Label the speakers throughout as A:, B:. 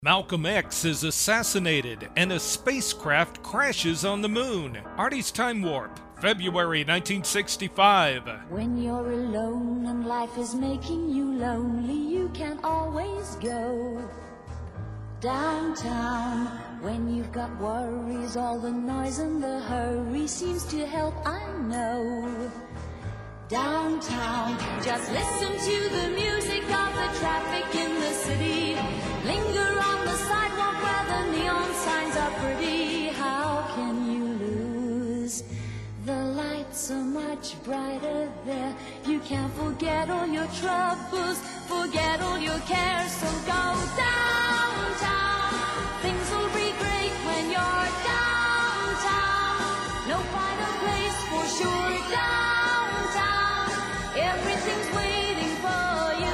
A: Malcolm X is assassinated and a spacecraft crashes on the moon. Artie's Time Warp, February 1965.
B: When you're alone and life is making you lonely, you can always go downtown. When you've got worries, all the noise and the hurry seems to help, I know. Downtown, just listen to the music of the traffic in the city. Linger on the sidewalk where the neon signs are pretty. How can you lose? The lights are much brighter there. You can't forget all your troubles, forget all your cares. So go downtown. Things will be great when you're downtown. No brighter place for sure. Downtown, everything's waiting for you.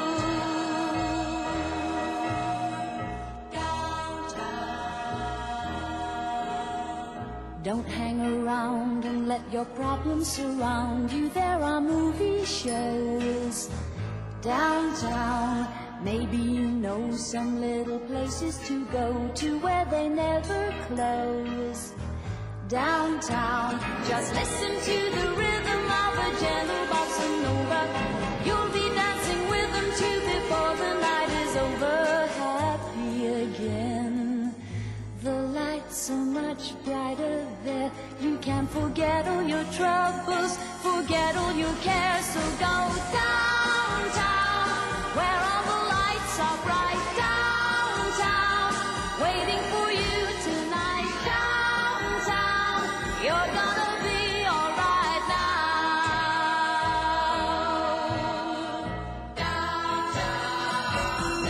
B: Don't hang around and let your problems surround you. There are movie shows downtown. Maybe you know some little places to go to where they never close. Downtown, just listen to the rhythm of a gentle bossa nova. You'll be dancing with them too before the night is over. Happy again. The lights are much brighter there. You can forget all your troubles, forget all your cares. So go downtown, where all the lights are bright. Downtown, waiting for you tonight. Downtown, you're gonna be alright now. Downtown,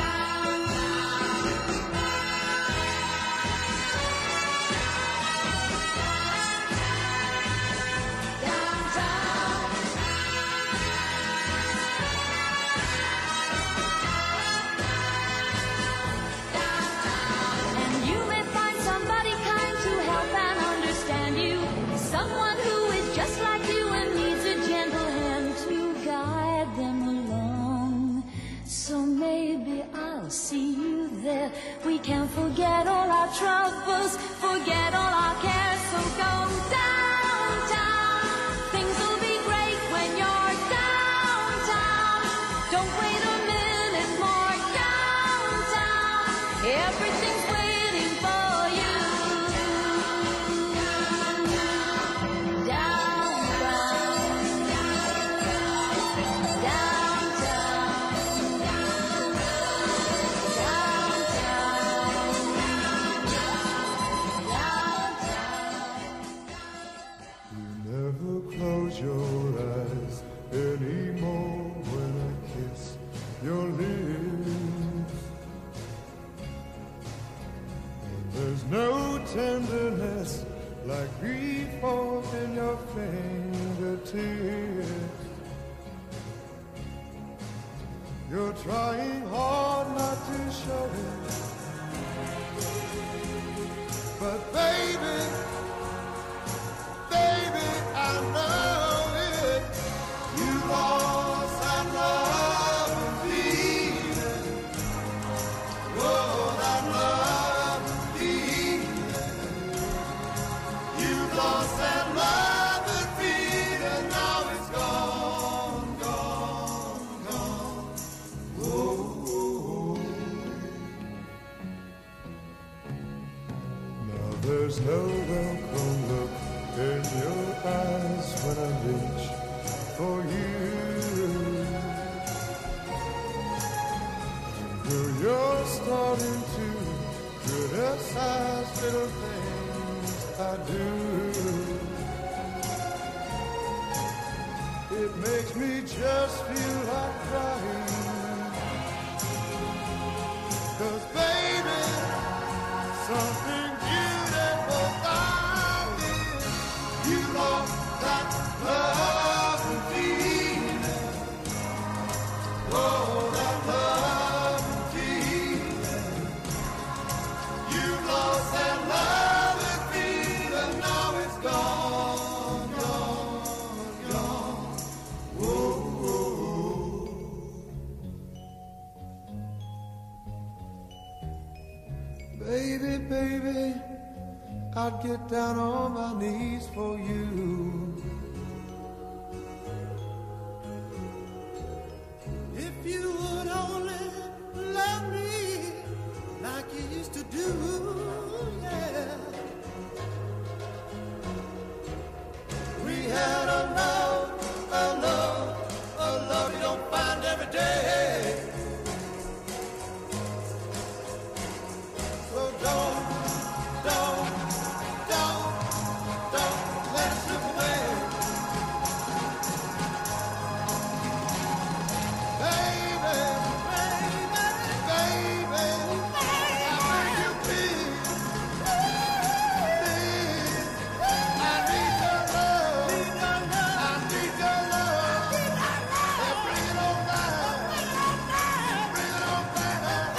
B: and you may find somebody kind to help and understand you. Someone who is just like you and needs a gentle hand to guide them along. So maybe I'll see you there. We can forget all our troubles, forget all our cares. So go downtown. Things will be great when you're downtown. Don't wait a minute more. Downtown, everything's waiting for you. Downtown,
C: You never close your eyes anymore when I kiss your lips. And there's no tenderness like grief in your fingertips. You're trying hard not to show it, but baby, I know it. You lost that love and feeling. Oh, that love and feeling. You lost that love and feeling. Now it's gone, gone, gone. Oh. Now there's no welcome look in your eyes when I reach for you. Girl, you're starting to criticize little things I do. It makes me just feel like crying. 'Cause baby, something beautiful found it. You lost that love and feeling. Oh, that love and feeling. You lost that love and feeling. Now it's gone, gone, gone. Whoa, whoa. Baby, baby, I'd get down on my knees for you. If you would only love me like you used to do, yeah. We had a love you don't find every day. So don't let it slip away. Baby, I beg you please, I need your love. I need your love. Yeah, bring it on back. Bring it on back.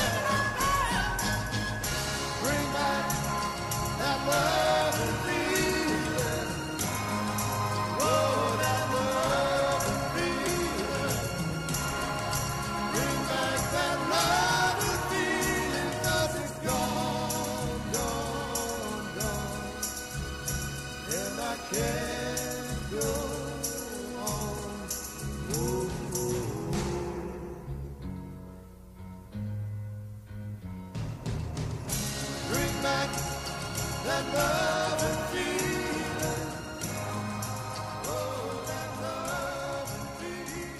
C: Bring back that love and feeling. Oh, that love and feeling. Bring back that love and feeling, 'cause it's gone, and I can't go on. Ooh. Bring back that love and feeling. Oh, that love and feeling.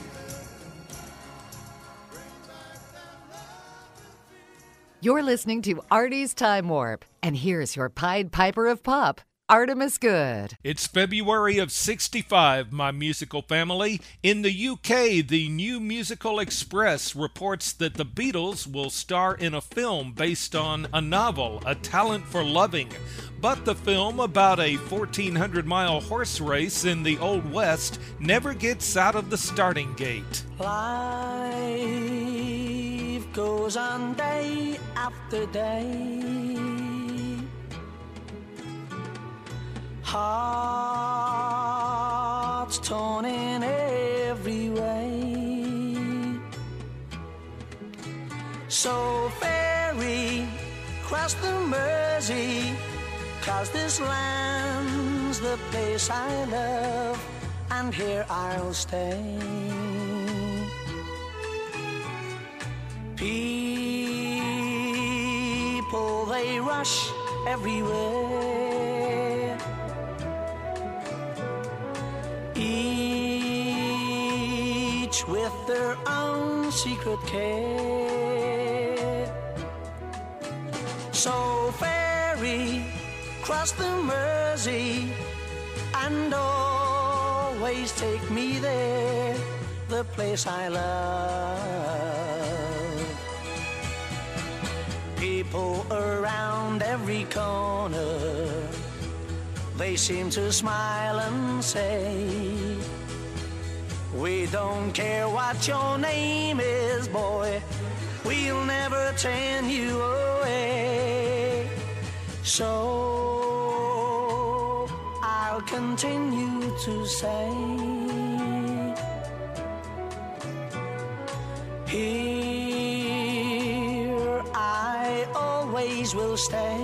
C: Bring back that love and feeling.
D: You're listening to Artie's Time Warp, and here's your Pied Piper of Pop, Artemis Good.
A: It's February of 65, my musical family. In the UK, the New Musical Express reports that the Beatles will star in a film based on a novel, A Talent for Loving. But the film about a 1,400-mile horse race in the Old West never gets out of the starting gate.
E: Life goes on day after day. Hearts torn in every way. So ferry cross the Mersey, 'cause this land's the place I love, and here I'll stay. People, they rush everywhere. Each with their own secret care. So ferry cross the Mersey and always take me there, the place I love. People around every corner, they seem to smile and say, we don't care what your name is, boy, we'll never turn you away. So I'll continue to say, here I always will stay.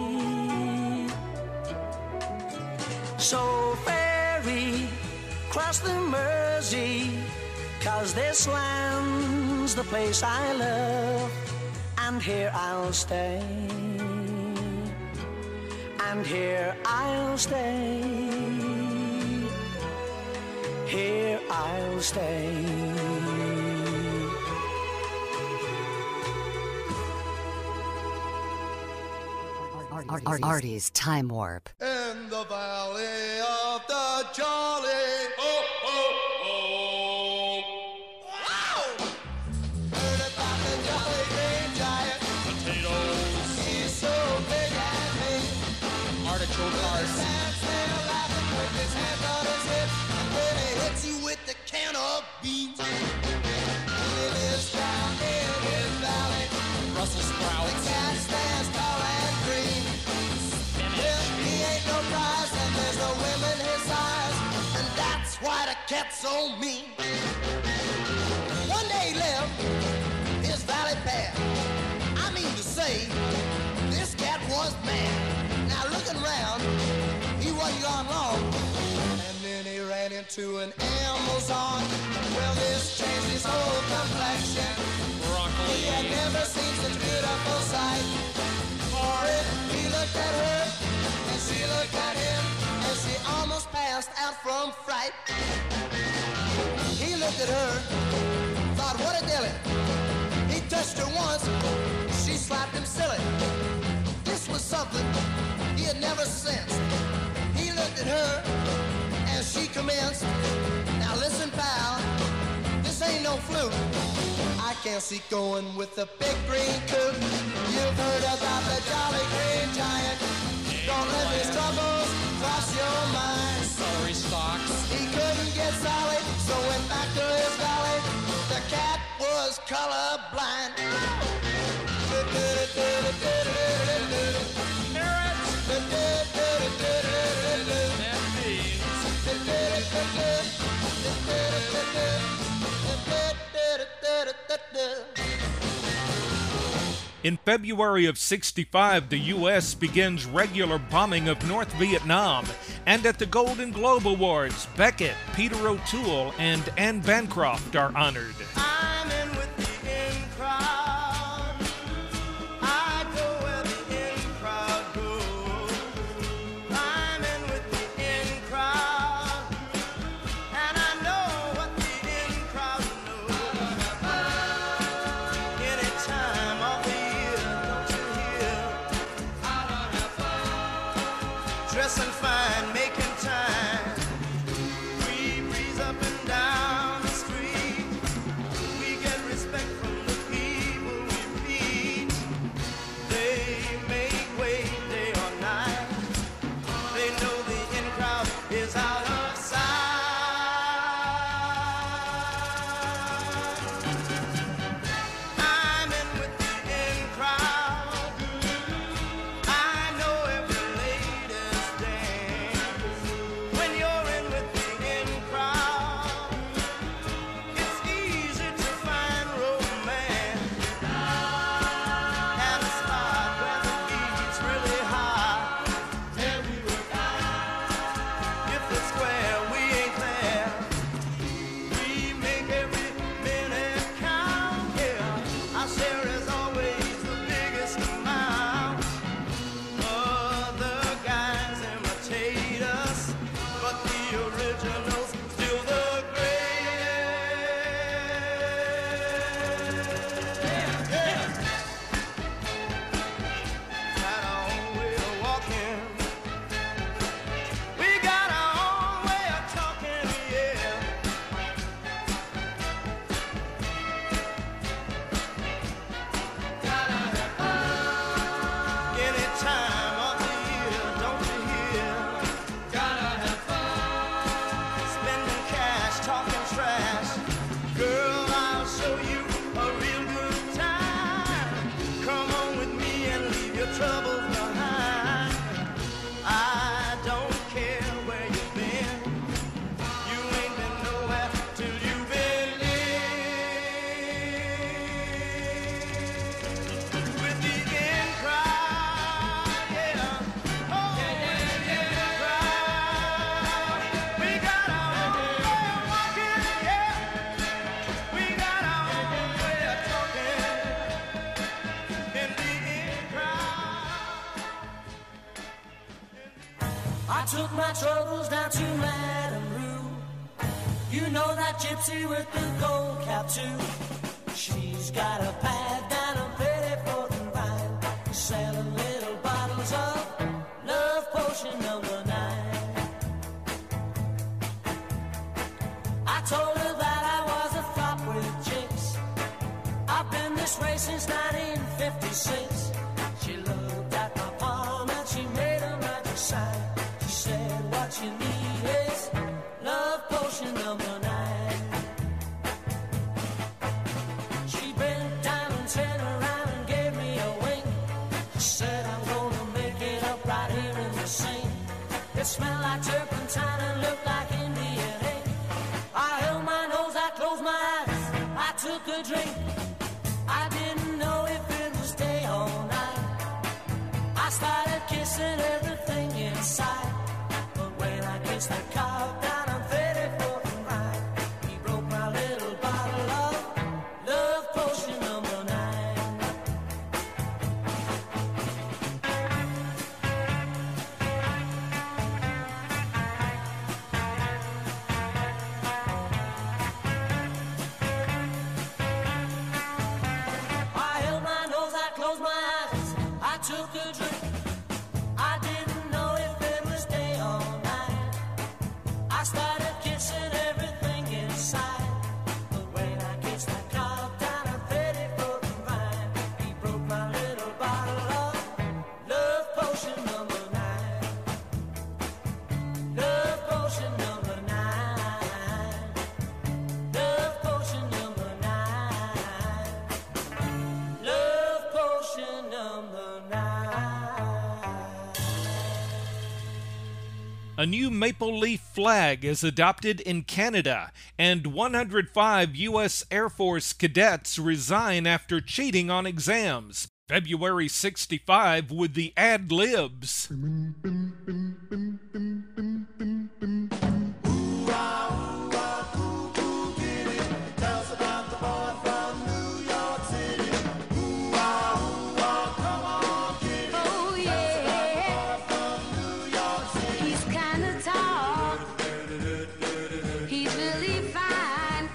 E: So ferry cross the Mersey, 'cause this land's the place I love, and here I'll stay, and here I'll stay, here I'll stay.
D: Artie's Time Warp.
C: In the valley of the jolly. Oh, oh, oh. Wow! Heard about the jolly green giant. Potatoes. He's so big and mean. Artichoke hearts. Still laughing with his hands on his hips when he hits you with the can of beans. He lives down in his valley. Brussels sprouts. The cat stands tall and green. He ain't no prize, and there's no women his size, and that's why the cat's so mean. One day he left his valley path. I mean to say, this cat was mad. Now looking around, he wasn't gone long. And then he ran into an Amazon. Well, this changed his whole complexion.
A: Broccoli.
C: He had never seen such a beautiful sight. For it, he looked at her, and she looked at him, and she almost passed out from fright. He looked at her, thought, what a dilly. He touched her once, she slapped him silly. This was something he had never sensed. He looked at her as she commenced. Now listen, pal, this ain't no fluke. I can't see going with the big green coot. You've heard about the Jolly Green Giant. Don't let his troubles cross your mind.
A: Sorry, Stocks.
C: He couldn't get Sally, so went back to his valley. The cat was colorblind.
A: In February of '65, the U.S. begins regular bombing of North Vietnam, and at the Golden Globe Awards, Beckett, Peter O'Toole, and Anne Bancroft are honored.
E: I'm in with the in crowd. I go where the in crowd goes. I'm in with the in crowd, and I know what the in crowd knows. Any time of the year, don't you hear? Dressing fine, making time. We breeze up and down the street. We get respect from the people we meet. They make way day or night. They know the in crowd is out of sight. I'm in with the in crowd. I know every latest dance. When you're in with the in crowd, it's easy to find romance. And a spot where the beat's really high. If it's square, we ain't there. We make every minute count. Yeah, our share is always the biggest amount. Other guys imitate us, but the original's still the greatest. Got our own way of walking. We got our own way of talking, yeah. Any time of the year, don't you hear? Gotta have fun. Spending cash, talking trash. Girl, I'll show you a real good time. Come on with me and leave your troubles behind. I don't care where you've been. You ain't been nowhere till you've been with the in crowd, yeah. Oh, with the in crowd. We got our own way of walking, yeah. We got our own way of talking in the in crowd. I took my troubles down to Madame Rue. You know that gypsy with the gold cap too. She's got a pad down a pretty floating vine, selling little bottles of love potion number 9. I told her that I was a flop with chicks. I've been this way since 1956. She looked at my palm and she made a magic sign. She said, what you need is love potion number 9. She bent down and turned around and gave me a wink. She said, I'm gonna make it up right here in the sink. It smelled like turpentine and looked like Indian ink. I held my nose, I closed my eyes, I took a drink. I didn't know if it would stay all night. I I started kissing everything inside. But when I kissed the cow down on 34th and Rhine, he broke my little bottle of love potion number 9. I held my nose, I closed my eyes, I took a drink. I didn't know if it was day or night. I started kissing everything inside. But when I kissed the cow down on 34th and Rhine, he broke my little bottle of love potion number 9. Love potion number 9. Love potion number 9. Love potion number 9.
A: A new maple leaf flag is adopted in Canada, and 105 U.S. Air Force cadets resign after cheating on exams. February 65 with the ad-libs.
B: Oh yeah, he's kinda tall. He's really fine.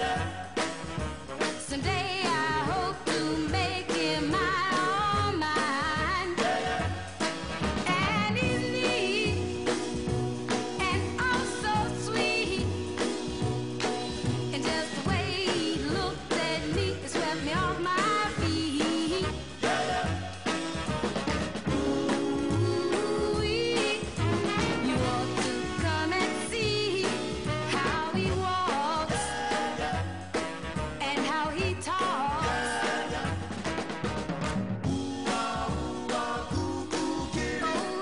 B: Someday I hope to make him my all mine. And he's neat and oh so sweet. And just the way he looked at me, it swept me off my feet. Ooh-wee. You ought to come and see how he walks and how he talks. Oh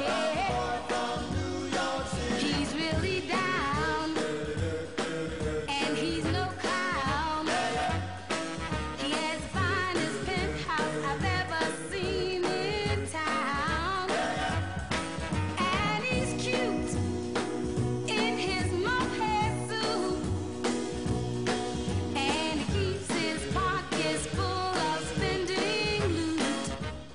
B: yeah, he's really down and he's no clown. He has the finest penthouse I've ever seen in town. And he's cute in his mohair suit. And he keeps his pockets full of spending loot.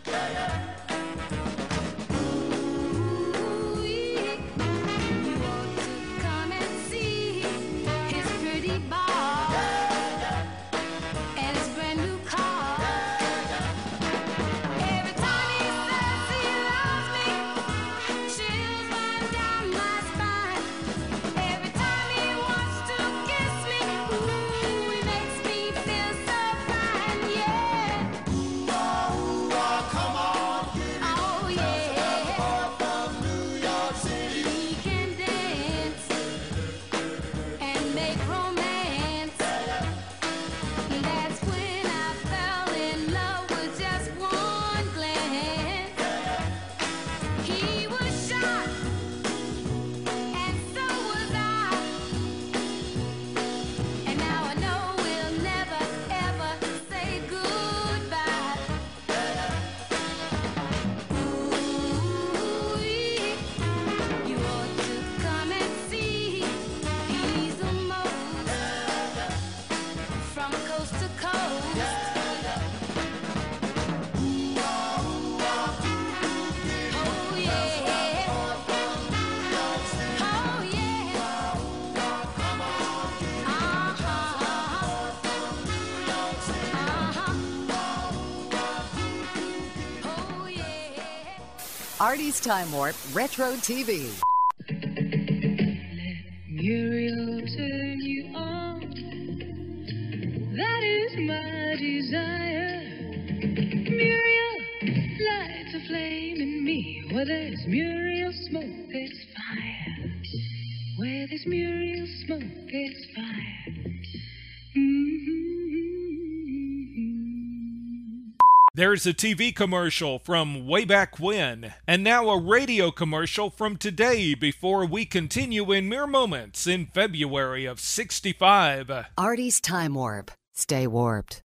B: Ooh-wee. You ought to come and see his pretty bar and his brand new car. Every time he says he loves me, chills run down my spine. Every time he wants to kiss me, ooh, he makes me feel so fine, yeah.
C: Come on,
B: Oh yeah,
C: from New York City.
B: he can dance and make romance. That's when I fell in love with just one glance. He was sharp and so was I. And now I know we'll never ever say goodbye. Ooh-wee. You ought to come and see. He's the most from coast to coast. Oh yeah. Oh yeah. Oh yeah.
D: Artie's Time Warp Retro TV.
F: Muriel turn you on. That is my desire. Muriel lights a flame in me. Where there's Muriel smoke, there's fire. Where there's Muriel smoke, there's fire.
A: There's a TV commercial from way back when, and now a radio commercial from today before we continue in mere moments in February of '65.
D: Artie's Time Warp. Stay warped.